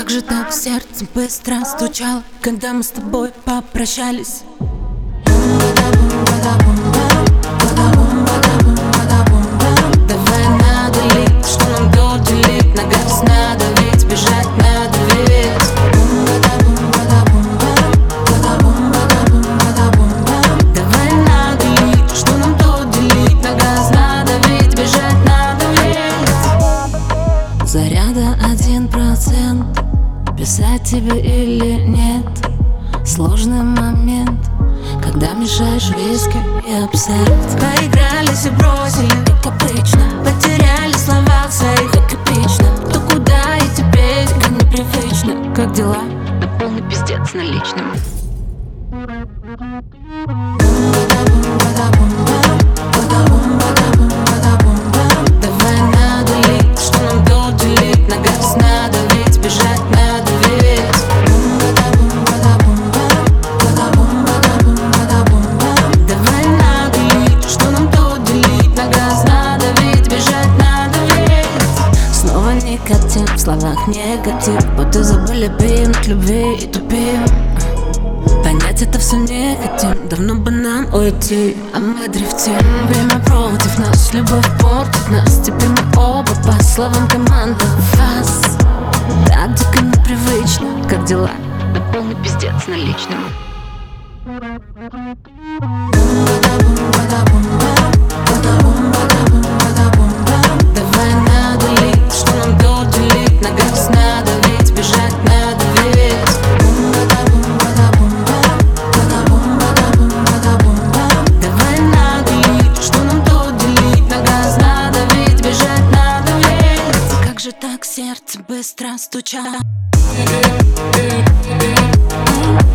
Как же так сердце быстро стучало, когда мы с тобой попрощались? Давай надо лить, что нам тут делить? На газ надо ведь, бежать надо ведь. Давай надо лить, что нам тут делить? На газ надо ведь, бежать надо ведь. Заряда 1%, писать тебе или нет. Сложный момент, когда мешаешь виски и абсент. Поигрались и бросили, как обычно. Потеряли слова в своих, как эпично. То куда и теперь, как непривычно. Как дела? Да полный пиздец наличным. Давай надо лить, что нам тут делить? На газ надо ведь, бежать надо ведь. Давай надо лить, что нам тут делить? На газ надо ведь, бежать надо ведь. Снова никотин, в словах негатив, будто забыли пинуть любви и тупим. Понять это все не хотим, давно бы нам уйти, а мы дрифтим. Время против нас, любовь портит нас. Теперь мы оба по словам команда фас. Так дико непривычно, как дела? Да полный пиздец наличным. Давай надо лить, что нам тут делить? На газ надо ведь, бежать надо ведь. Давай надо лить, что нам тут делить? На газ надо ведь, бежать надо ведь. Как же так сердце быстро стучало?